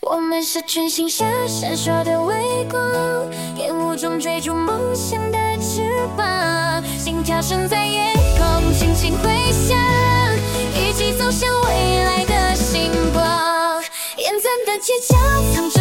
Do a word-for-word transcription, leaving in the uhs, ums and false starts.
我们是群星下闪烁的微光，烟雾中追逐梦想的翅膀，心跳声在夜空轻轻回响，一起走向未来的星光。眼咱的街角藏着